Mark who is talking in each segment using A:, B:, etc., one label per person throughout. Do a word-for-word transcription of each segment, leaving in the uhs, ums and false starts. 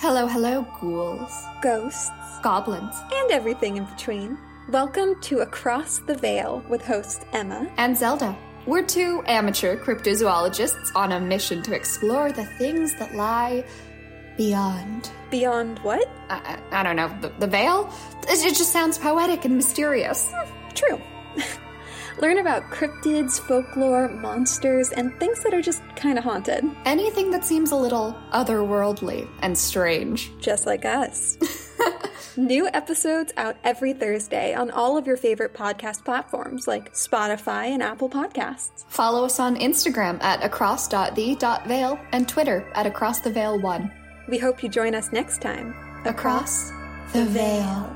A: Hello, hello, ghouls,
B: ghosts,
A: goblins,
B: and everything in between. Welcome to Across the Veil with host Emma
A: and Zelda. We're two amateur cryptozoologists on a mission to explore the things that lie beyond.
B: Beyond what?
A: I, I, I don't know. The, the veil? It, it just sounds poetic and mysterious.
B: Hmm, true. Learn about cryptids, folklore, monsters, and things that are just kind of haunted.
A: Anything that seems a little otherworldly and strange.
B: Just like us. New episodes out every Thursday on all of your favorite podcast platforms like Spotify and Apple Podcasts.
A: Follow us on Instagram at across dot the dot veil and Twitter at across the veil one.
B: We hope you join us next time.
A: Across the Veil.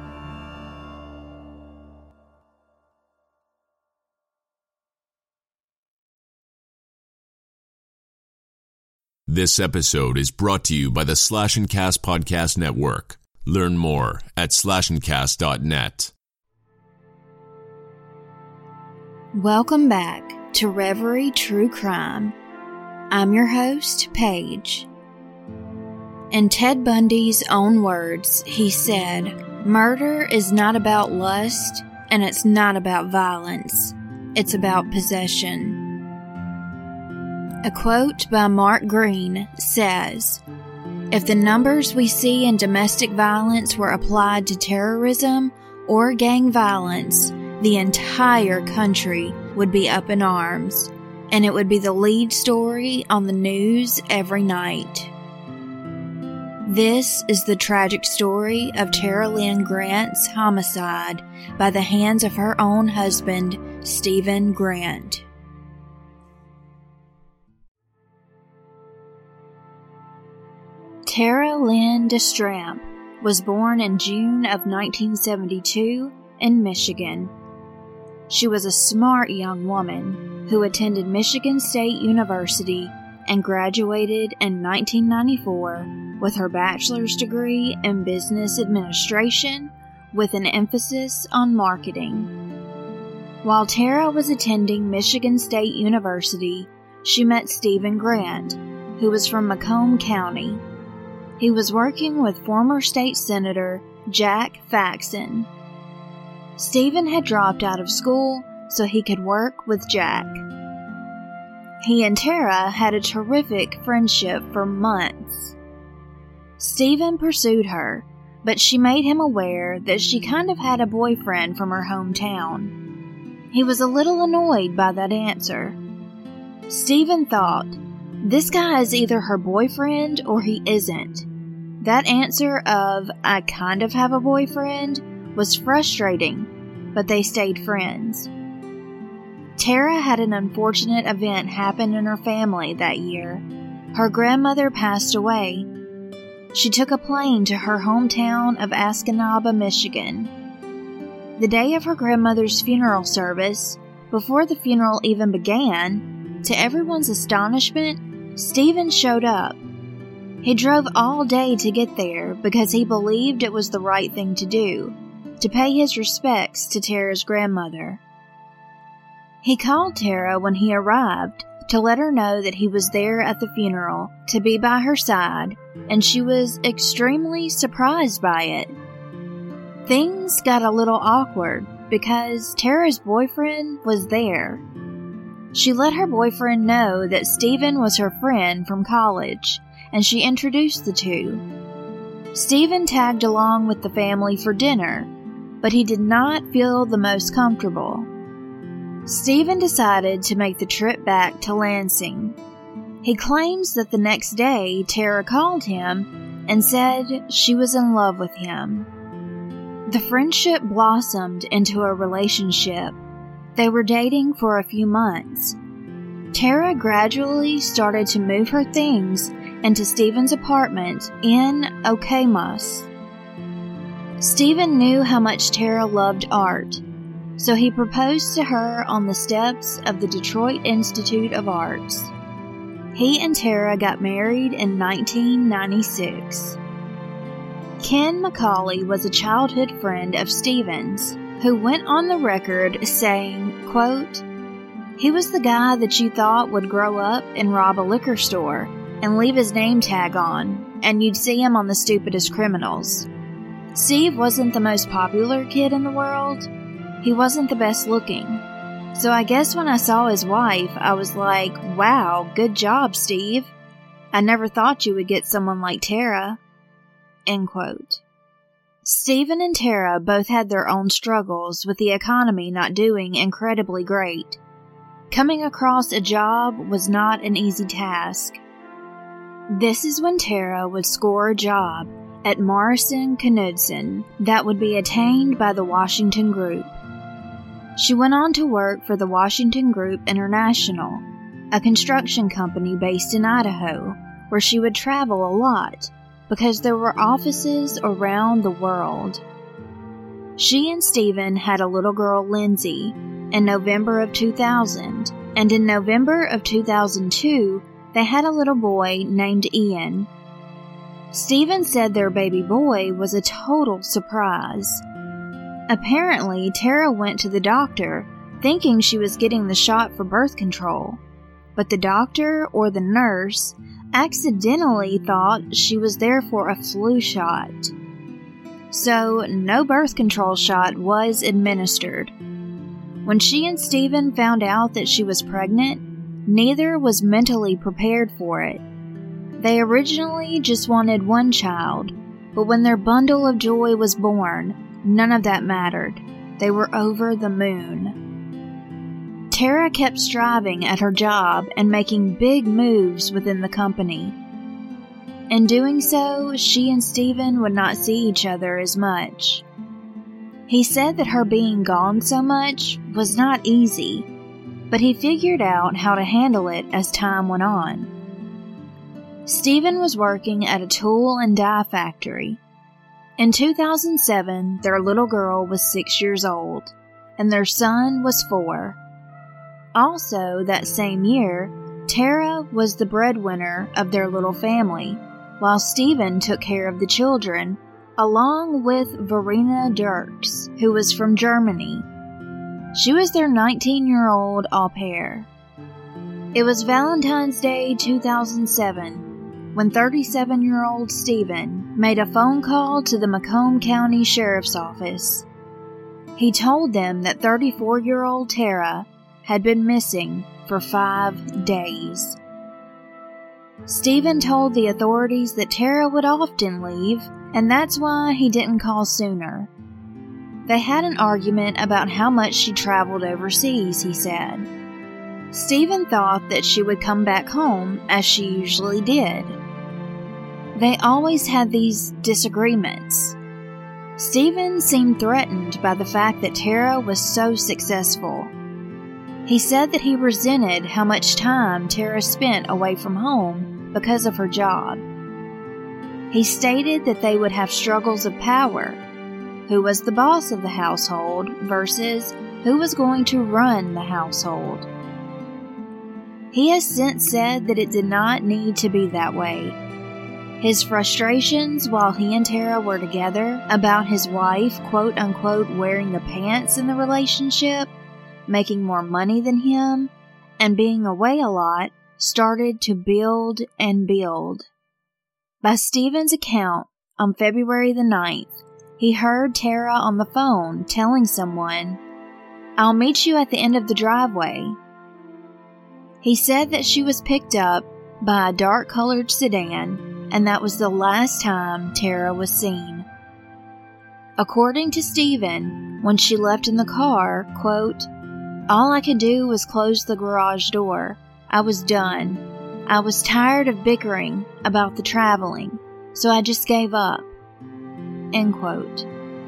C: This episode is brought to you by the Slash and Cast Podcast Network. Learn more at slash and cast dot net.
D: Welcome back to Reverie True Crime. I'm your host, Paige. In Ted Bundy's own words, he said, "Murder is not about lust, and it's not about violence. It's about possession." A quote by Mark Green says, "If the numbers we see in domestic violence were applied to terrorism or gang violence, the entire country would be up in arms, and it would be the lead story on the news every night." This is the tragic story of Tara Lynn Grant's homicide by the hands of her own husband, Stephen Grant. Tara Lynn DeStramp was born in June of nineteen seventy-two in Michigan. She was a smart young woman who attended Michigan State University and graduated in nineteen ninety-four with her bachelor's degree in business administration with an emphasis on marketing. While Tara was attending Michigan State University, she met Stephen Grant, who was from Macomb County. He was working with former state senator Jack Faxon. Stephen had dropped out of school so he could work with Jack. He and Tara had a terrific friendship for months. Stephen pursued her, but she made him aware that she kind of had a boyfriend from her hometown. He was a little annoyed by that answer. Stephen thought, this guy is either her boyfriend or he isn't. That answer of, I kind of have a boyfriend, was frustrating, but they stayed friends. Tara had an unfortunate event happen in her family that year. Her grandmother passed away. She took a plane to her hometown of Escanaba, Michigan. The day of her grandmother's funeral service, before the funeral even began, to everyone's astonishment, Stephen showed up. He drove all day to get there because he believed it was the right thing to do, to pay his respects to Tara's grandmother. He called Tara when he arrived to let her know that he was there at the funeral to be by her side, and she was extremely surprised by it. Things got a little awkward because Tara's boyfriend was there. She let her boyfriend know that Stephen was her friend from college, and she introduced the two. Stephen tagged along with the family for dinner, but he did not feel the most comfortable. Stephen decided to make the trip back to Lansing. He claims that the next day Tara called him and said she was in love with him. The friendship blossomed into a relationship. They were dating for a few months. Tara gradually started to move her things into Stephen's apartment in Okemos. Stephen knew how much Tara loved art, so he proposed to her on the steps of the Detroit Institute of Arts. He and Tara got married in nineteen ninety-six. Ken McCauley was a childhood friend of Stephen's, who went on the record saying, quote, "He was the guy that you thought would grow up and rob a liquor store and leave his name tag on, and you'd see him on The Stupidest Criminals. Steve wasn't the most popular kid in the world. He wasn't the best looking. So I guess when I saw his wife, I was like, wow, good job, Steve. I never thought you would get someone like Tara. End quote. Stephen and Tara both had their own struggles with the economy not doing incredibly great. Coming across a job was not an easy task. This is when Tara would score a job at Morrison Knudsen that would be attained by the Washington Group. She went on to work for the Washington Group International, a construction company based in Idaho, where she would travel a lot because there were offices around the world. She and Stephen had a little girl, Lindsay, in November of two thousand, and in November of two thousand two, they had a little boy named Ian. Stephen said their baby boy was a total surprise. Apparently, Tara went to the doctor thinking she was getting the shot for birth control, but the doctor or the nurse accidentally thought she was there for a flu shot. So, no birth control shot was administered. When she and Stephen found out that she was pregnant, neither was mentally prepared for it. They originally just wanted one child, but when their bundle of joy was born, none of that mattered. They were over the moon. Tara kept striving at her job and making big moves within the company. In doing so, she and Stephen would not see each other as much. He said that her being gone so much was not easy, but he figured out how to handle it as time went on. Stephen was working at a tool and die factory. In two thousand seven, their little girl was six years old, and their son was four. Also, that same year, Tara was the breadwinner of their little family, while Stephen took care of the children, along with Verena Dirks, who was from Germany. She was their nineteen-year-old au pair. It was Valentine's Day two thousand seven when thirty-seven-year-old Stephen made a phone call to the Macomb County Sheriff's Office. He told them that thirty-four-year-old Tara had been missing for five days. Stephen told the authorities that Tara would often leave, and that's why he didn't call sooner. They had an argument about how much she traveled overseas, he said. Stephen thought that she would come back home, as she usually did. They always had these disagreements. Stephen seemed threatened by the fact that Tara was so successful. He said that he resented how much time Tara spent away from home because of her job. He stated that they would have struggles of power. Who was the boss of the household versus who was going to run the household. He has since said that it did not need to be that way. His frustrations while he and Tara were together about his wife, quote-unquote, wearing the pants in the relationship, making more money than him, and being away a lot, started to build and build. By Stephen's account, on February the ninth, he heard Tara on the phone telling someone, "I'll meet you at the end of the driveway." He said that she was picked up by a dark-colored sedan, and that was the last time Tara was seen. According to Stephen, when she left in the car, quote, "All I could do was close the garage door. I was done. I was tired of bickering about the traveling, so I just gave up." End quote.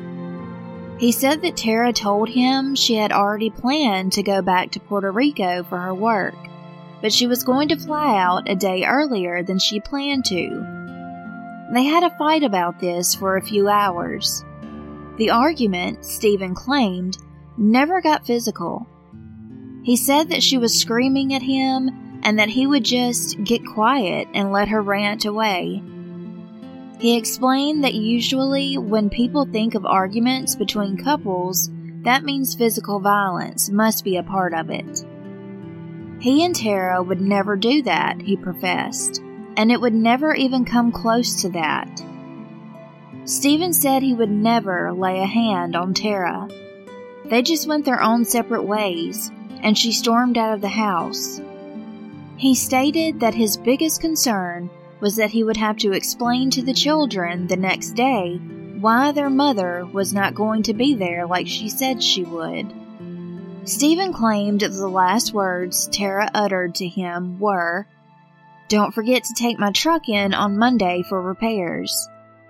D: He said that Tara told him she had already planned to go back to Puerto Rico for her work, but she was going to fly out a day earlier than she planned to. They had a fight about this for a few hours. The argument, Stephen claimed, never got physical. He said that she was screaming at him and that he would just get quiet and let her rant away. He explained that usually when people think of arguments between couples, that means physical violence must be a part of it. He and Tara would never do that, he professed. and it would never even come close to that. Stephen said he would never lay a hand on Tara. They just went their own separate ways, and she stormed out of the house. He stated that his biggest concern was that he would have to explain to the children the next day why their mother was not going to be there like she said she would. Stephen claimed the last words Tara uttered to him were, "Don't forget to take my truck in on Monday for repairs."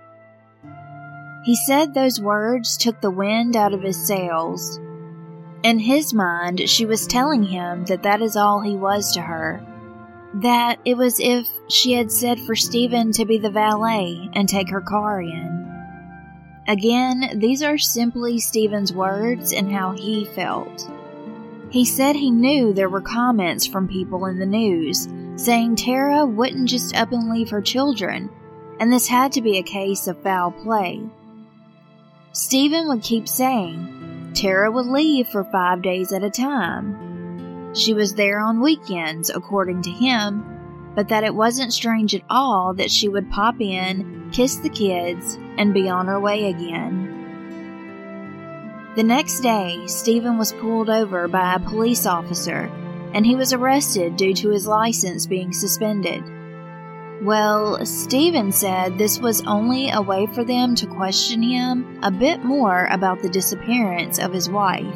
D: He said those words took the wind out of his sails. In his mind, she was telling him that that is all he was to her. That it was if she had said for Stephen to be the valet and take her car in. Again, these are simply Stephen's words and how he felt. He said he knew there were comments from people in the news saying Tara wouldn't just up and leave her children, and this had to be a case of foul play. Stephen would keep saying Tara would leave for five days at a time. She was there on weekends, according to him, but that it wasn't strange at all that she would pop in, kiss the kids, and be on her way again. The next day, Stephen was pulled over by a police officer, and he was arrested due to his license being suspended. Well, Stephen said this was only a way for them to question him a bit more about the disappearance of his wife.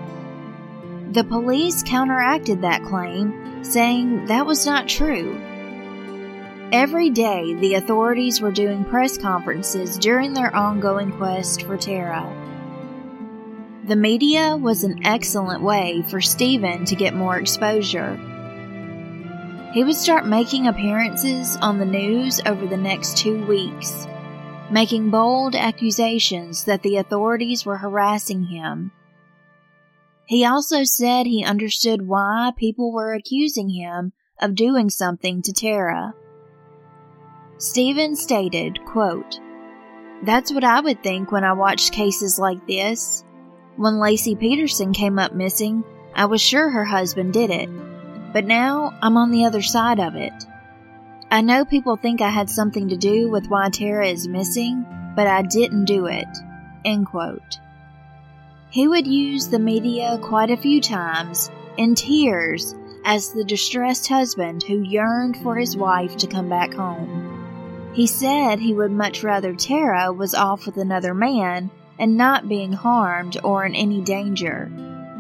D: The police counteracted that claim, saying that was not true. Every day, the authorities were doing press conferences during their ongoing quest for Tara. The media was an excellent way for Stephen to get more exposure. He would start making appearances on the news over the next two weeks, making bold accusations that the authorities were harassing him. He also said he understood why people were accusing him of doing something to Tara. Stephen stated, quote, "That's what I would think when I watched cases like this. When Lacey Peterson came up missing, I was sure her husband did it. But now I'm on the other side of it. I know people think I had something to do with why Tara is missing, but I didn't do it." End quote. He would use the media quite a few times, in tears, as the distressed husband who yearned for his wife to come back home. He said he would much rather Tara was off with another man and not being harmed or in any danger.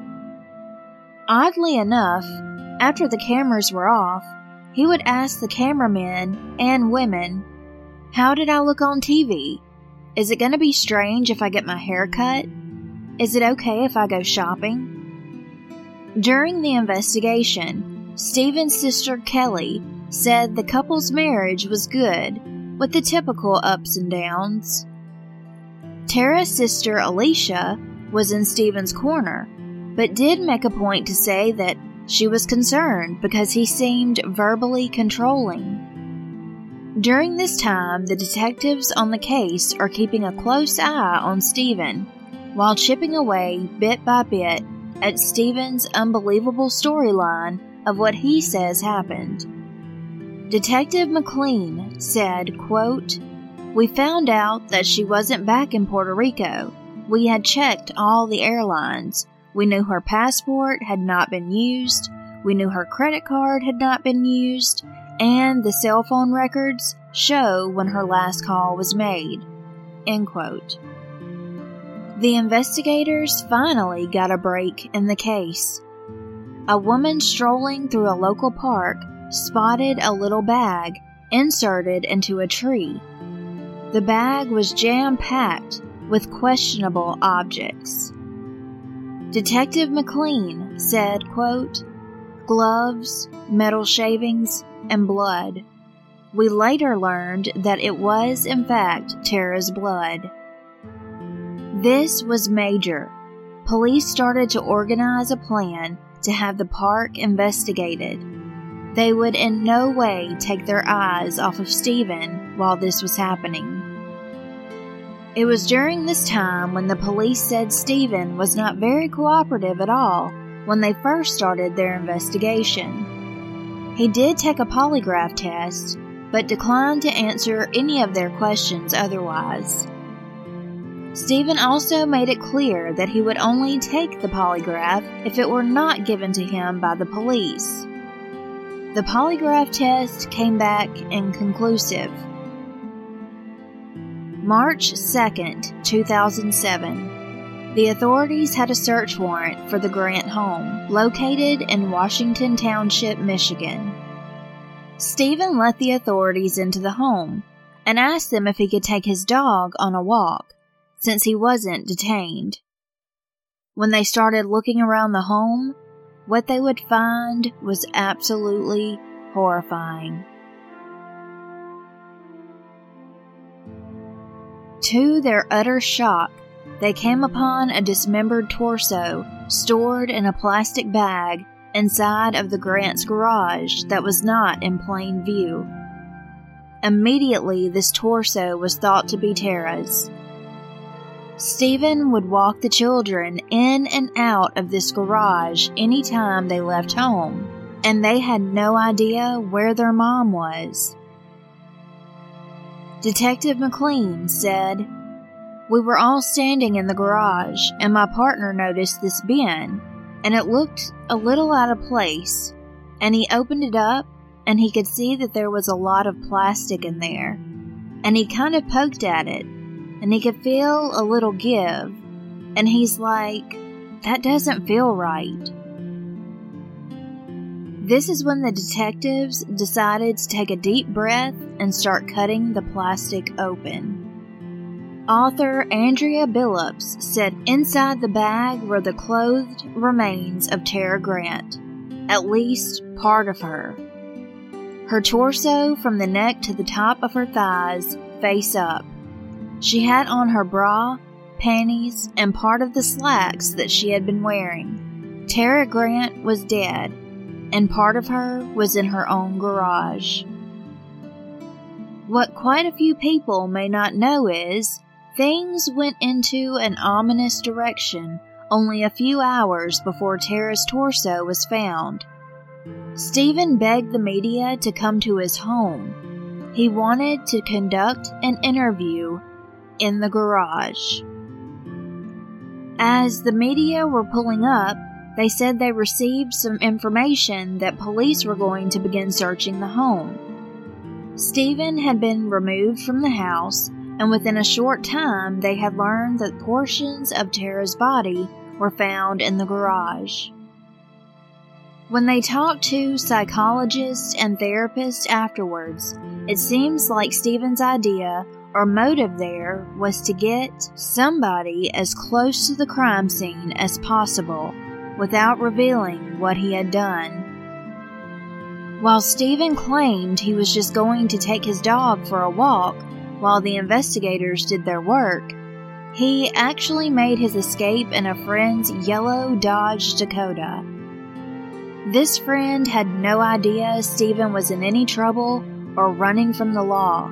D: Oddly enough, after the cameras were off, he would ask the cameramen and women, "How did I look on T V? Is it going to be strange if I get my hair cut? Is it okay if I go shopping?" During the investigation, Stephen's sister Kelly said the couple's marriage was good, with the typical ups and downs. Tara's sister Alicia was in Stephen's corner, but did make a point to say that she was concerned because he seemed verbally controlling. During this time, the detectives on the case are keeping a close eye on Stephen, while chipping away bit by bit at Stephen's unbelievable storyline of what he says happened. Detective McLean said, quote, "We found out that she wasn't back in Puerto Rico. We had checked all the airlines. We knew her passport had not been used, we knew her credit card had not been used, and the cell phone records show when her last call was made." End quote. The investigators finally got a break in the case. A woman strolling through a local park spotted a little bag inserted into a tree. The bag was jam-packed with questionable objects. Detective McLean said, quote, "Gloves, metal shavings, and blood. We later learned that it was, in fact, Tara's blood." This was major. Police started to organize a plan to have the park investigated. They would in no way take their eyes off of Stephen while this was happening. It was during this time when the police said Stephen was not very cooperative at all when they first started their investigation. He did take a polygraph test, but declined to answer any of their questions otherwise. Stephen also made it clear that he would only take the polygraph if it were not given to him by the police. The polygraph test came back inconclusive. March second, two thousand seven. The authorities had a search warrant for the Grant home, located in Washington Township, Michigan. Stephen let the authorities into the home and asked them if he could take his dog on a walk, since he wasn't detained. When they started looking around the home, what they would find was absolutely horrifying. To their utter shock, they came upon a dismembered torso stored in a plastic bag inside of the Grant's garage that was not in plain view. Immediately, this torso was thought to be Tara's. Stephen would walk the children in and out of this garage anytime they left home, and they had no idea where their mom was. Detective McLean said, "We were all standing in the garage, and my partner noticed this bin, and it looked a little out of place, and he opened it up, and he could see that there was a lot of plastic in there, and he kind of poked at it, and he could feel a little give, and he's like, 'That doesn't feel right.'" This is when the detectives decided to take a deep breath and start cutting the plastic open. Author Andrea Billups said inside the bag were the clothed remains of Tara Grant, at least part of her. Her torso from the neck to the top of her thighs, face up. She had on her bra, panties, and part of the slacks that she had been wearing. Tara Grant was dead, and part of her was in her own garage. What quite a few people may not know is, things went into an ominous direction only a few hours before Tara's torso was found. Stephen begged the media to come to his home. He wanted to conduct an interview in the garage. As the media were pulling up, they said they received some information that police were going to begin searching the home. Stephen had been removed from the house, and within a short time they had learned that portions of Tara's body were found in the garage. When they talked to psychologists and therapists afterwards, it seems like Stephen's idea or motive there was to get somebody as close to the crime scene as possible without revealing what he had done. While Stephen claimed he was just going to take his dog for a walk while the investigators did their work, he actually made his escape in a friend's yellow Dodge Dakota. This friend had no idea Stephen was in any trouble or running from the law.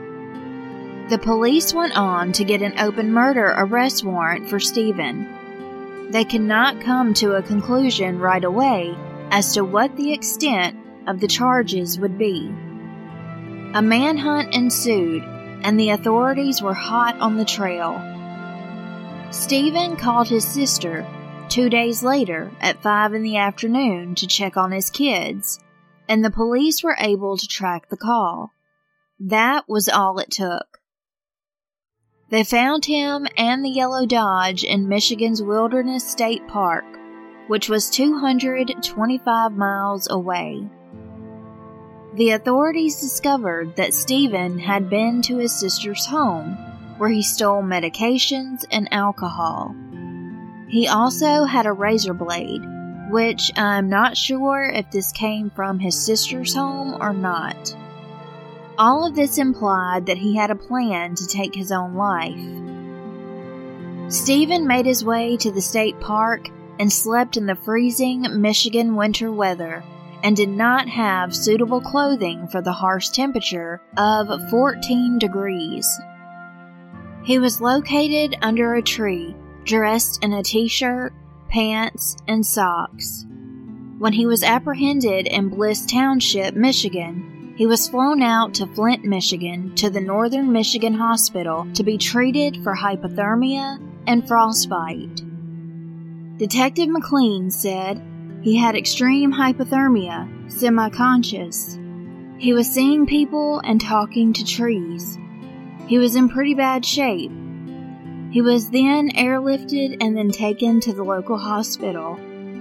D: The police went on to get an open murder arrest warrant for Stephen. They could not come to a conclusion right away as to what the extent of the charges would be. A manhunt ensued, and the authorities were hot on the trail. Stephen called his sister two days later at five in the afternoon to check on his kids, and the police were able to track the call. That was all it took. They found him and the yellow Dodge in Michigan's Wilderness State Park, which was two hundred twenty-five miles away. The authorities discovered that Stephen had been to his sister's home, where he stole medications and alcohol. He also had a razor blade, which I'm not sure if this came from his sister's home or not. All of this implied that he had a plan to take his own life. Stephen made his way to the state park and slept in the freezing Michigan winter weather and did not have suitable clothing for the harsh temperature of fourteen degrees. He was located under a tree, dressed in a t-shirt, pants, and socks. When he was apprehended in Bliss Township, Michigan, he was flown out to Flint, Michigan, to the Northern Michigan Hospital to be treated for hypothermia and frostbite. Detective McLean said he had extreme hypothermia, semi-conscious. He was seeing people and talking to trees. He was in pretty bad shape. He was then airlifted and then taken to the local hospital.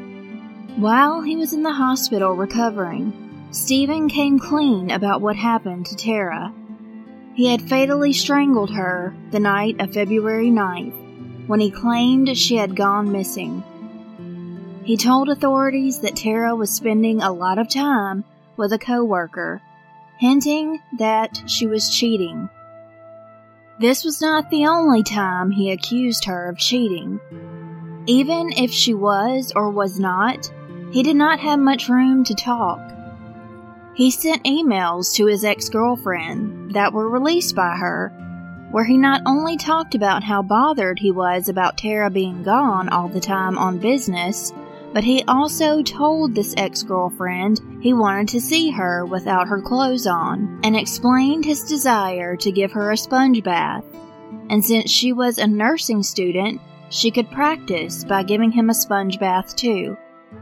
D: While he was in the hospital recovering, Stephen came clean about what happened to Tara. He had fatally strangled her the night of February ninth when he claimed she had gone missing. He told authorities that Tara was spending a lot of time with a coworker, hinting that she was cheating. This was not the only time he accused her of cheating. Even if she was or was not, he did not have much room to talk. He sent emails to his ex-girlfriend that were released by her, where he not only talked about how bothered he was about Tara being gone all the time on business, but he also told this ex-girlfriend he wanted to see her without her clothes on, and explained his desire to give her a sponge bath. And since she was a nursing student, she could practice by giving him a sponge bath too.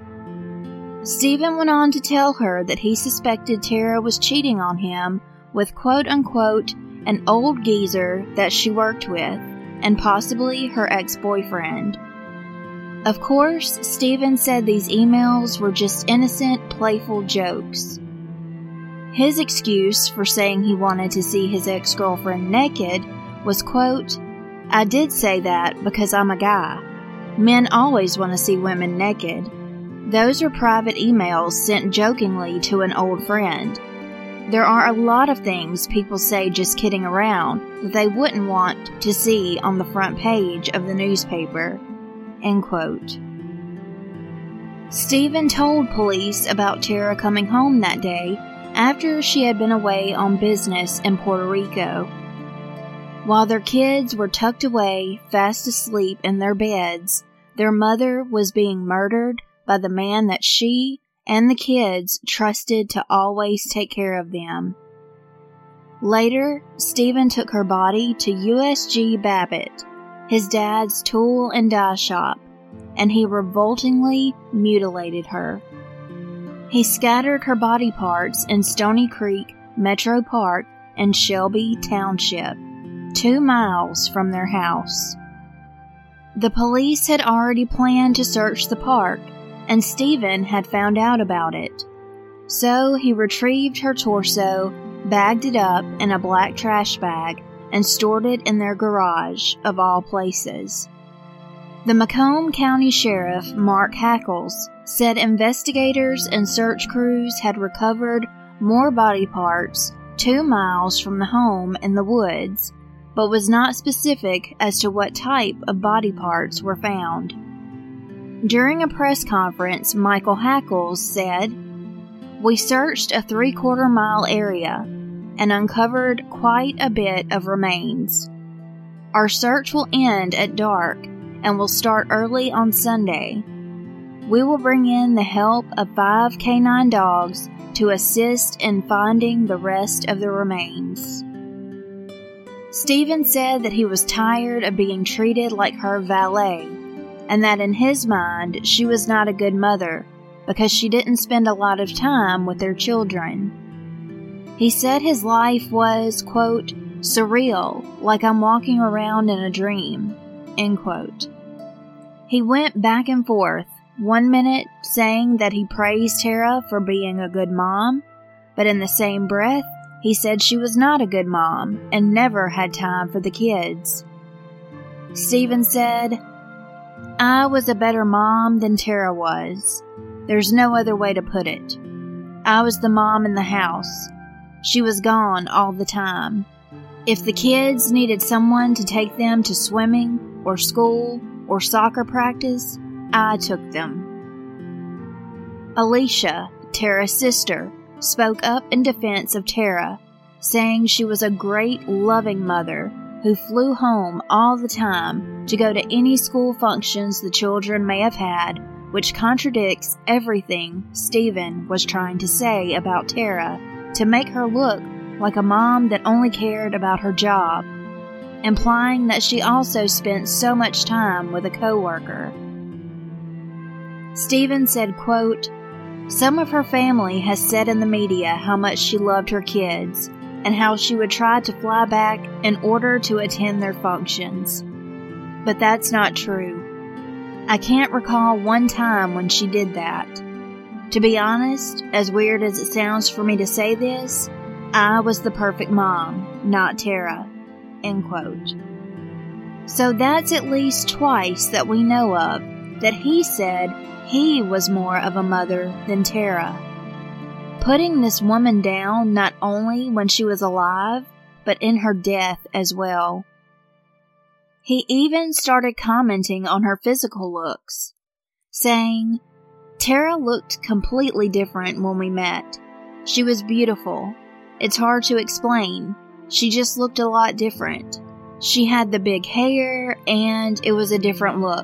D: Stephen went on to tell her that he suspected Tara was cheating on him with quote-unquote an old geezer that she worked with, and possibly her ex-boyfriend. Of course, Stephen said these emails were just innocent, playful jokes. His excuse for saying he wanted to see his ex-girlfriend naked was, quote, "I did say that because I'm a guy. Men always want to see women naked. Those are private emails sent jokingly to an old friend. There are a lot of things people say just kidding around that they wouldn't want to see on the front page of the newspaper." End quote. Stephen told police about Tara coming home that day after she had been away on business in Puerto Rico. While their kids were tucked away, fast asleep in their beds, their mother was being murdered by the man that she and the kids trusted to always take care of them. Later, Stephen took her body to U S G Babbitt, his dad's tool and die shop, and he revoltingly mutilated her. He scattered her body parts in Stony Creek Metro Park in Shelby Township, two miles from their house. The police had already planned to search the park, and Stephen had found out about it. So he retrieved her torso, bagged it up in a black trash bag, and stored it in their garage, of all places. The Macomb County Sheriff, Mark Hackles, said investigators and search crews had recovered more body parts two miles from the home in the woods, but was not specific as to what type of body parts were found. During a press conference, Michael Hackles said, "We searched a three-quarter mile area and uncovered quite a bit of remains. Our search will end at dark and will start early on Sunday. We will bring in the help of five canine dogs to assist in finding the rest of the remains." Stephen said that he was tired of being treated like her valet, and that in his mind she was not a good mother because she didn't spend a lot of time with their children. He said his life was, quote, "surreal, like I'm walking around in a dream," end quote. He went back and forth, one minute saying that he praised Tara for being a good mom, but in the same breath, he said she was not a good mom and never had time for the kids. Stephen said, "I was a better mom than Tara was. There's no other way to put it. I was the mom in the house. She was gone all the time. If the kids needed someone to take them to swimming or school or soccer practice, I took them." Alicia, Tara's sister, spoke up in defense of Tara, saying she was a great, loving mother who flew home all the time to go to any school functions the children may have had, which contradicts everything Stephen was trying to say about Tara to make her look like a mom that only cared about her job, implying that she also spent so much time with a coworker. Stephen said, quote, "Some of her family has said in the media how much she loved her kids and how she would try to fly back in order to attend their functions. But that's not true. I can't recall one time when she did that. To be honest, as weird as it sounds for me to say this, I was the perfect mom, not Tara." End quote. So that's at least twice that we know of that he said he was more of a mother than Tara, putting this woman down not only when she was alive, but in her death as well. He even started commenting on her physical looks, saying, "Tara looked completely different when we met. She was beautiful. It's hard to explain. She just looked a lot different. She had the big hair, and it was a different look."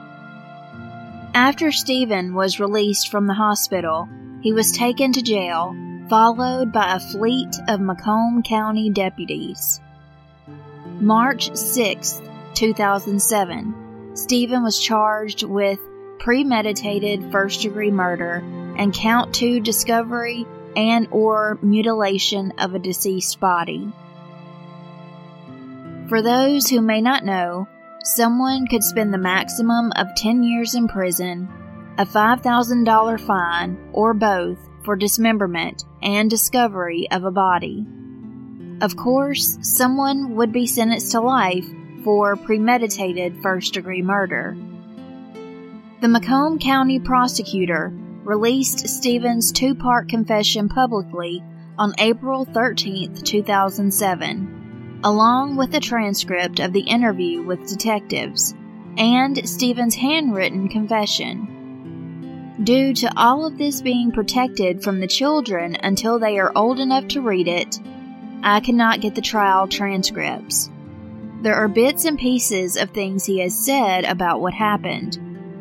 D: After Stephen was released from the hospital, he was taken to jail, followed by a fleet of Macomb County deputies. March sixth, two thousand seven, Stephen was charged with premeditated first-degree murder and count two discovery and or mutilation of a deceased body. For those who may not know, someone could spend the maximum of ten years in prison, a five thousand dollars fine, or both for dismemberment and discovery of a body. Of course, someone would be sentenced to life for premeditated first-degree murder. The Macomb County prosecutor released Stephen's two-part confession publicly on April thirteenth, two thousand seven, along with a transcript of the interview with detectives and Stephen's handwritten confession. Due to all of this being protected from the children until they are old enough to read it, I cannot get the trial transcripts. There are bits and pieces of things he has said about what happened.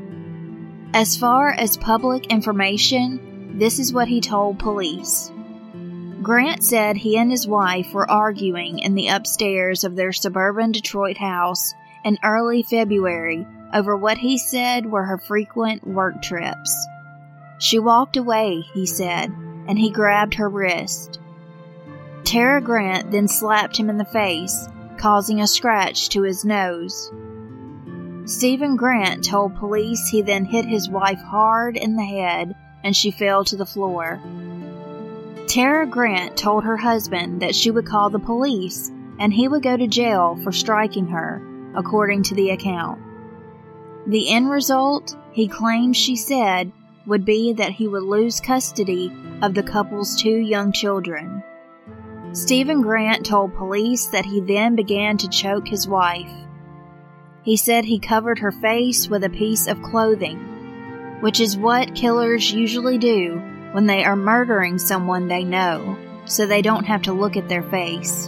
D: As far as public information, this is what he told police. Grant said he and his wife were arguing in the upstairs of their suburban Detroit house in early February over what he said were her frequent work trips. She walked away, he said, and he grabbed her wrist. Tara Grant then slapped him in the face, causing a scratch to his nose. Stephen Grant told police he then hit his wife hard in the head and she fell to the floor. Tara Grant told her husband that she would call the police and he would go to jail for striking her, according to the account. The end result, he claims she said, would be that he would lose custody of the couple's two young children. Stephen Grant told police that he then began to choke his wife. He said he covered her face with a piece of clothing, which is what killers usually do when they are murdering someone they know, so they don't have to look at their face.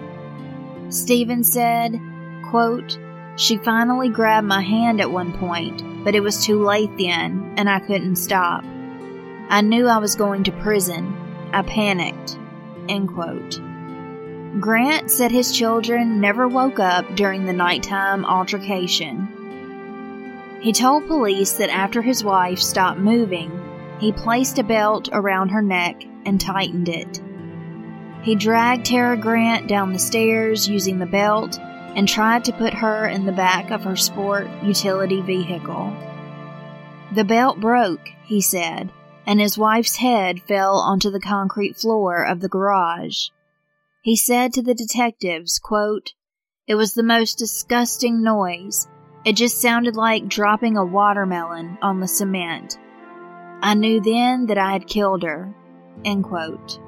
D: Stephen said, quote, "She finally grabbed my hand at one point, but it was too late then, and I couldn't stop. I knew I was going to prison. I panicked." End quote. Grant said his children never woke up during the nighttime altercation. He told police that after his wife stopped moving, he placed a belt around her neck and tightened it. He dragged Tara Grant down the stairs using the belt and tried to put her in the back of her sport utility vehicle. The belt broke, he said, and his wife's head fell onto the concrete floor of the garage. He said to the detectives, quote, "It was the most disgusting noise. It just sounded like dropping a watermelon on the cement. I knew then that I had killed her." End quote.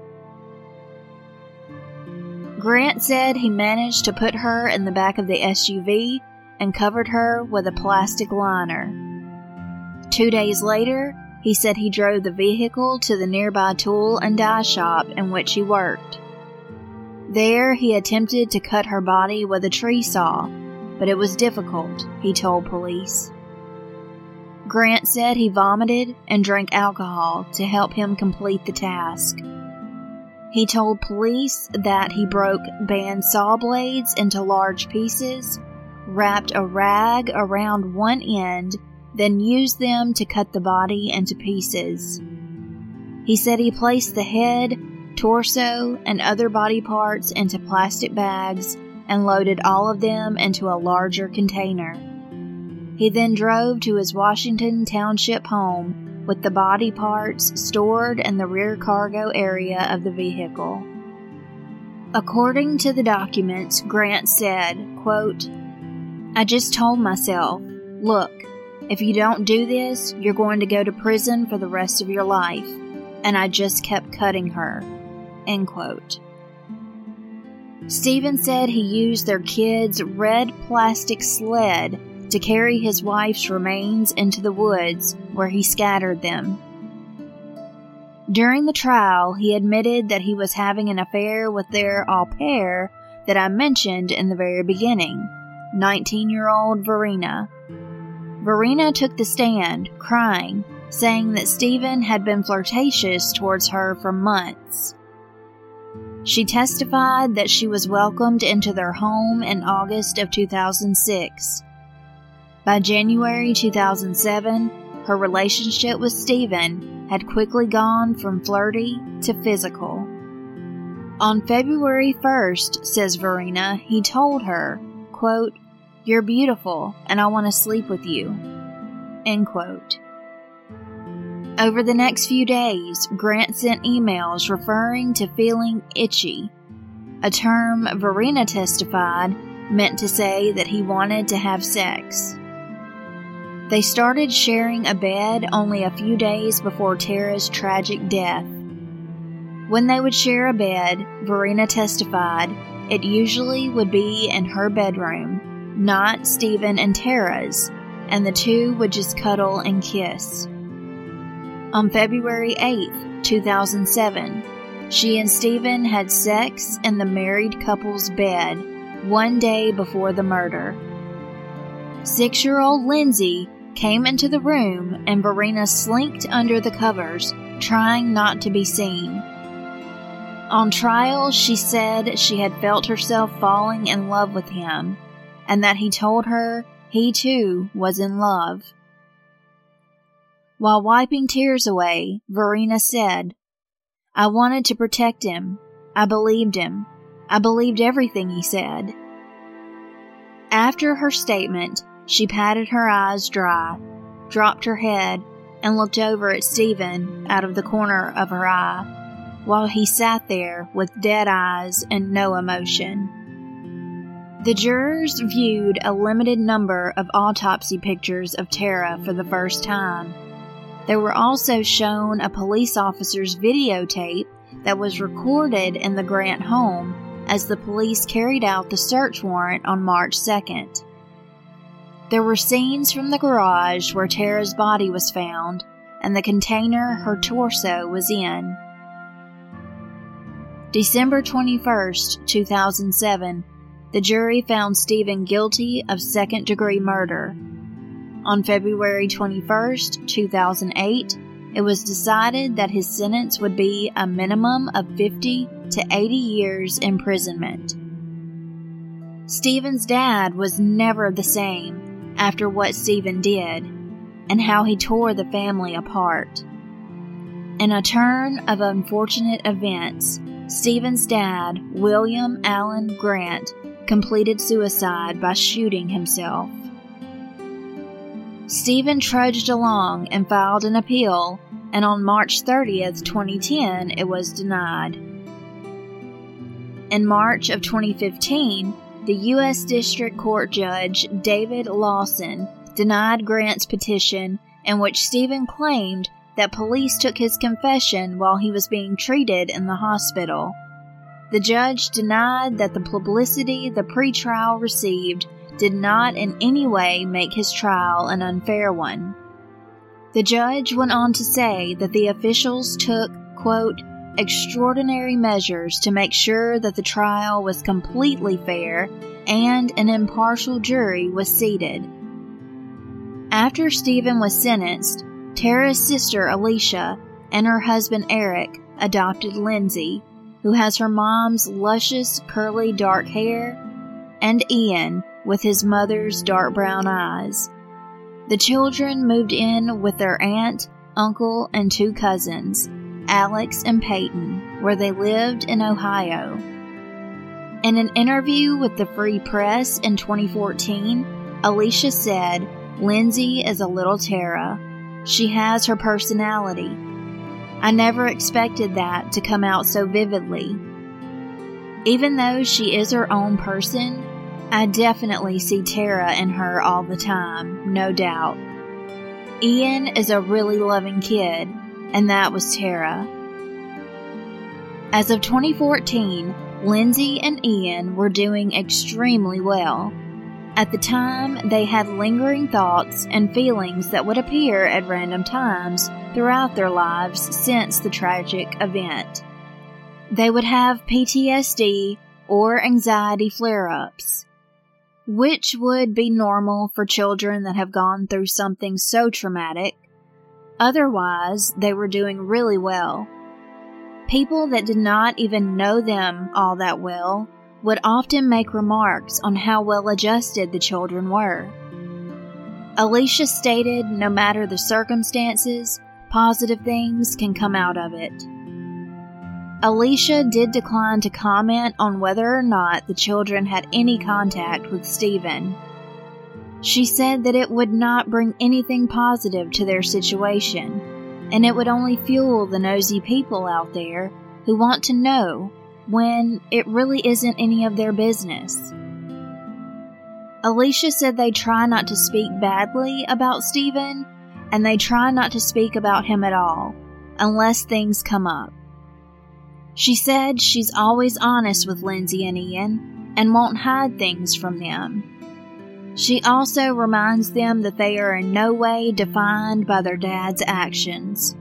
D: Grant said he managed to put her in the back of the S U V and covered her with a plastic liner. Two days later, he said he drove the vehicle to the nearby tool and die shop in which he worked. There, he attempted to cut her body with a tree saw, but it was difficult, he told police. Grant said he vomited and drank alcohol to help him complete the task. He told police that he broke band saw blades into large pieces, wrapped a rag around one end, then used them to cut the body into pieces. He said he placed the head, torso, and other body parts into plastic bags and loaded all of them into a larger container. He then drove to his Washington Township home with the body parts stored in the rear cargo area of the vehicle. According to the documents, Grant said, quote, "I just told myself, look, if you don't do this, you're going to go to prison for the rest of your life, and I just kept cutting her." End quote. Stephen said he used their kid's red plastic sled to carry his wife's remains into the woods where he scattered them. During the trial, he admitted that he was having an affair with their au pair that I mentioned in the very beginning, nineteen-year-old Verena. Verena took the stand, crying, saying that Stephen had been flirtatious towards her for months. She testified that she was welcomed into their home in August of two thousand six. By January two thousand seven, her relationship with Stephen had quickly gone from flirty to physical. On February first, says Verena, he told her, quote, "You're beautiful, and I want to sleep with you." End quote. Over the next few days, Grant sent emails referring to feeling itchy, a term Verena testified meant to say that he wanted to have sex. They started sharing a bed only a few days before Tara's tragic death. When they would share a bed, Verena testified, it usually would be in her bedroom, not Stephen and Tara's, and the two would just cuddle and kiss. On February eighth, two thousand seven, she and Stephen had sex in the married couple's bed one day before the murder. Six-year-old Lindsay came into the room and Verena slinked under the covers, trying not to be seen. On trial, she said she had felt herself falling in love with him, and that he told her he too was in love. While wiping tears away, Verena said, "I wanted to protect him. I believed him. I believed everything he said." After her statement, she patted her eyes dry, dropped her head, and looked over at Stephen out of the corner of her eye, while he sat there with dead eyes and no emotion. The jurors viewed a limited number of autopsy pictures of Tara for the first time. They were also shown a police officer's videotape that was recorded in the Grant home as the police carried out the search warrant on March second. There were scenes from the garage where Tara's body was found and the container her torso was in. December twenty-first, two thousand seven, the jury found Stephen guilty of second-degree murder. On February twenty-first, two thousand eight, it was decided that his sentence would be a minimum of fifty to eighty years imprisonment. Stephen's dad was never the same after what Stephen did, and how he tore the family apart. In a turn of unfortunate events, Stephen's dad, William Allen Grant, completed suicide by shooting himself. Stephen trudged along and filed an appeal, and on March thirtieth, twenty ten, it was denied. In March of twenty fifteen, the U S District Court Judge David Lawson denied Grant's petition, in which Stephen claimed that police took his confession while he was being treated in the hospital. The judge denied that the publicity the pretrial received did not in any way make his trial an unfair one. The judge went on to say that the officials took, quote, extraordinary measures to make sure that the trial was completely fair and an impartial jury was seated. After Stephen was sentenced, Tara's sister Alicia and her husband Eric adopted Lindsay, who has her mom's luscious, curly, dark hair, and Ian, with his mother's dark brown eyes. The children moved in with their aunt, uncle, and two cousins, Alex and Peyton, where they lived in Ohio. In an interview with the Free Press in twenty fourteen, Alicia said, "Lindsay is a little Tara. She has her personality. I never expected that to come out so vividly. Even though she is her own person, I definitely see Tara in her all the time, no doubt. Ian is a really loving kid, and that was Tara." As of twenty fourteen, Lindsay and Ian were doing extremely well. At the time, they had lingering thoughts and feelings that would appear at random times throughout their lives since the tragic event. They would have P T S D or anxiety flare-ups, which would be normal for children that have gone through something so traumatic. Otherwise, they were doing really well. People that did not even know them all that well would often make remarks on how well adjusted the children were. Alicia stated no matter the circumstances, positive things can come out of it. Alicia did decline to comment on whether or not the children had any contact with Stephen. She said that it would not bring anything positive to their situation, and it would only fuel the nosy people out there who want to know when it really isn't any of their business. Alicia said they try not to speak badly about Stephen, and they try not to speak about him at all, unless things come up. She said she's always honest with Lindsay and Ian, and won't hide things from them. She also reminds them that they are in no way defined by their dad's actions.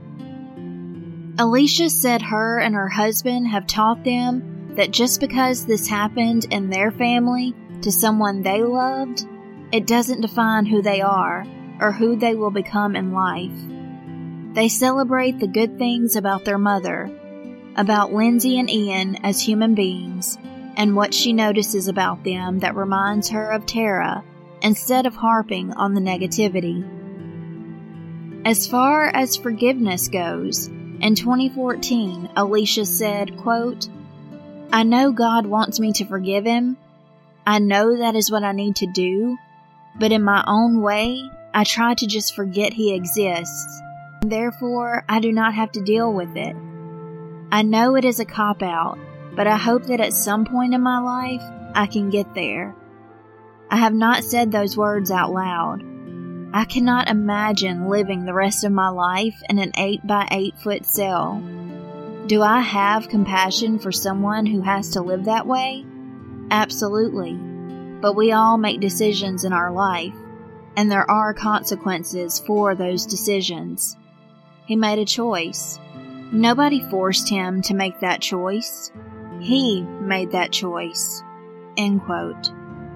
D: Alicia said her and her husband have taught them that just because this happened in their family to someone they loved, it doesn't define who they are or who they will become in life. They celebrate the good things about their mother, about Lindsay and Ian as human beings, and what she notices about them that reminds her of Tara, instead of harping on the negativity. As far as forgiveness goes, in twenty fourteen, Alicia said, quote, "I know God wants me to forgive him. I know that is what I need to do, but in my own way, I try to just forget he exists. Therefore, I do not have to deal with it. I know it is a cop-out, but I hope that at some point in my life, I can get there." I have not said those words out loud. I cannot imagine living the rest of my life in an eight by eight foot cell. Do I have compassion for someone who has to live that way? Absolutely. But we all make decisions in our life, and there are consequences for those decisions. He made a choice. Nobody forced him to make that choice. He made that choice. End quote.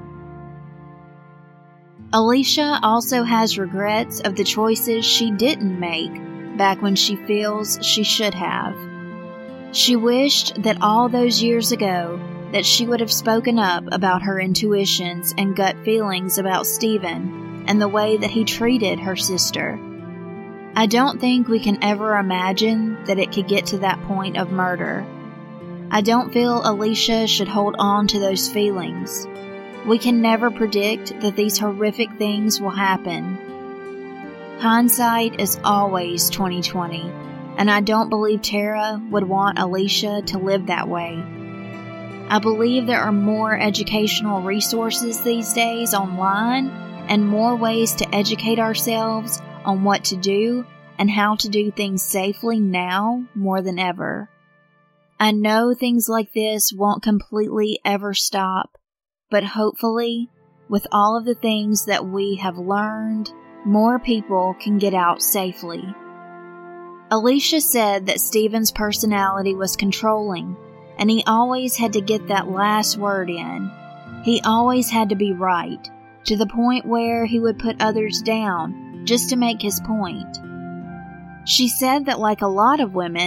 D: Alicia also has regrets of the choices she didn't make back when she feels she should have. She wished that all those years ago that she would have spoken up about her intuitions and gut feelings about Stephen and the way that he treated her sister. I don't think we can ever imagine that it could get to that point of murder. I don't feel Alicia should hold on to those feelings. We can never predict that these horrific things will happen. Hindsight is always twenty twenty, and I don't believe Tara would want Alicia to live that way. I believe there are more educational resources these days online and more ways to educate ourselves on what to do and how to do things safely now more than ever. I know things like this won't completely ever stop, but hopefully, with all of the things that we have learned, more people can get out safely. Alicia said that Stephen's personality was controlling, and he always had to get that last word in. He always had to be right, to the point where he would put others down just to make his point. She said that like a lot of women,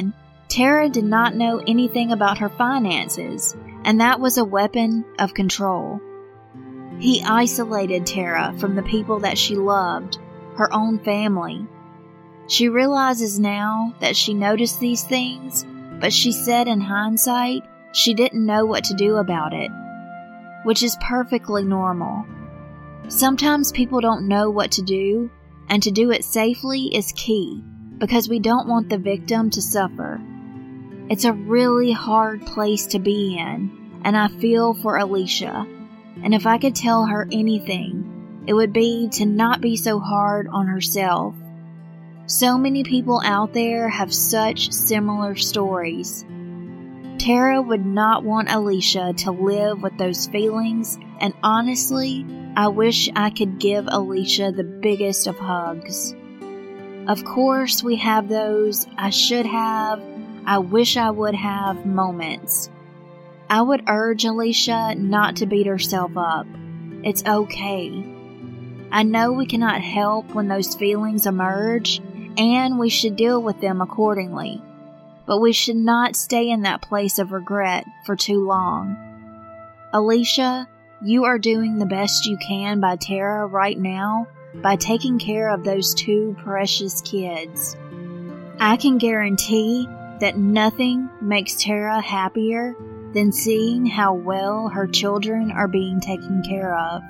D: Tara did not know anything about her finances, and that was a weapon of control. He isolated Tara from the people that she loved, her own family. She realizes now that she noticed these things, but she said in hindsight she didn't know what to do about it, which is perfectly normal. Sometimes people don't know what to do, and to do it safely is key, because we don't want the victim to suffer. It's a really hard place to be in, and I feel for Alicia. And if I could tell her anything, it would be to not be so hard on herself. So many people out there have such similar stories. Tara would not want Alicia to live with those feelings, and honestly, I wish I could give Alicia the biggest of hugs. Of course, we have those I should have, I wish I would have moments. I would urge Alicia not to beat herself up. It's okay. I know we cannot help when those feelings emerge, and we should deal with them accordingly. But we should not stay in that place of regret for too long. Alicia, you are doing the best you can by Tara right now by taking care of those two precious kids. I can guarantee that nothing makes Tara happier than seeing how well her children are being taken care of.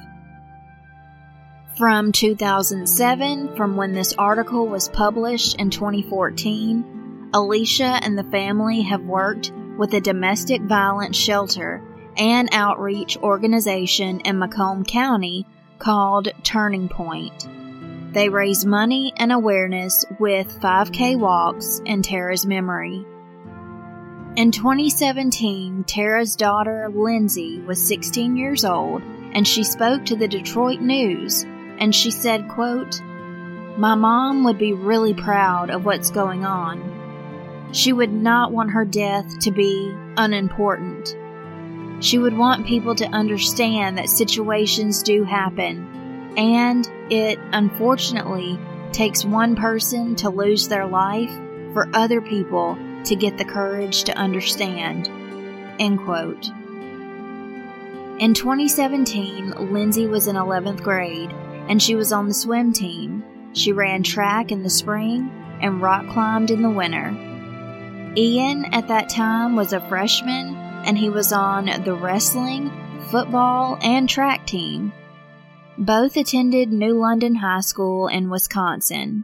D: From two thousand seven, from when this article was published in twenty fourteen, Alicia and the family have worked with a domestic violence shelter and outreach organization in Macomb County called Turning Point. They raise money and awareness with five K walks in Tara's memory. In twenty seventeen, Tara's daughter, Lindsay, was sixteen years old, and she spoke to the Detroit News, and she said, quote, "My mom would be really proud of what's going on. She would not want her death to be unimportant. She would want people to understand that situations do happen, and it, unfortunately, takes one person to lose their life for other people to get the courage to understand." End quote. In twenty seventeen, Lindsay was in eleventh grade, and she was on the swim team. She ran track in the spring and rock climbed in the winter. Ian, at that time, was a freshman, and he was on the wrestling, football, and track team. Both attended New London High School in Wisconsin.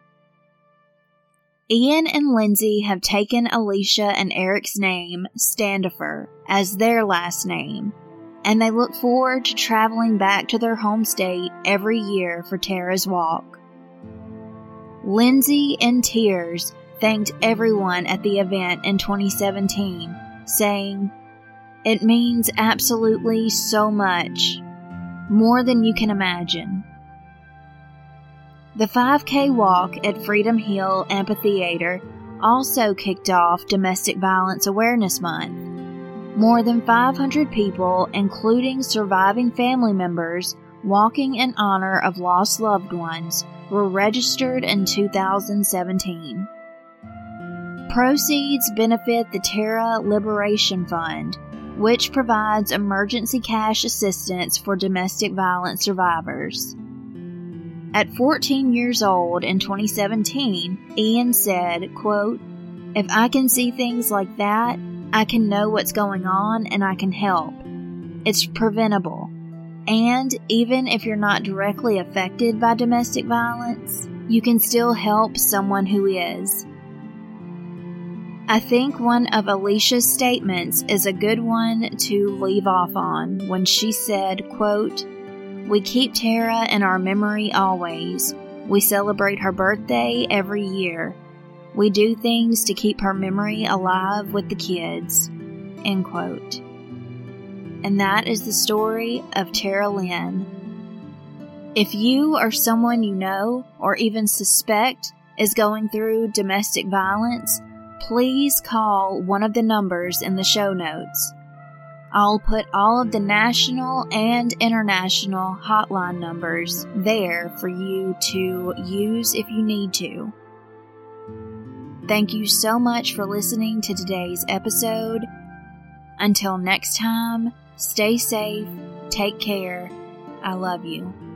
D: Ian and Lindsay have taken Alicia and Eric's name, Standifer, as their last name, and they look forward to traveling back to their home state every year for Tara's walk. Lindsay, in tears, thanked everyone at the event in twenty seventeen, saying, "It means absolutely so much, more than you can imagine." The five K walk at Freedom Hill Amphitheater also kicked off Domestic Violence Awareness Month. More than five hundred people, including surviving family members, walking in honor of lost loved ones, were registered in two thousand seventeen. Proceeds benefit the Tara Liberation Fund, which provides emergency cash assistance for domestic violence survivors. At fourteen years old in twenty seventeen, Ian said, quote, "If I can see things like that, I can know what's going on and I can help. It's preventable. And even if you're not directly affected by domestic violence, you can still help someone who is." I think one of Alicia's statements is a good one to leave off on when she said, quote, "We keep Tara in our memory always. We celebrate her birthday every year. We do things to keep her memory alive with the kids." End quote. And that is the story of Tara Lynn. If you or someone you know or even suspect is going through domestic violence, please call one of the numbers in the show notes. I'll put all of the national and international hotline numbers there for you to use if you need to. Thank you so much for listening to today's episode. Until next time, stay safe, take care. I love you.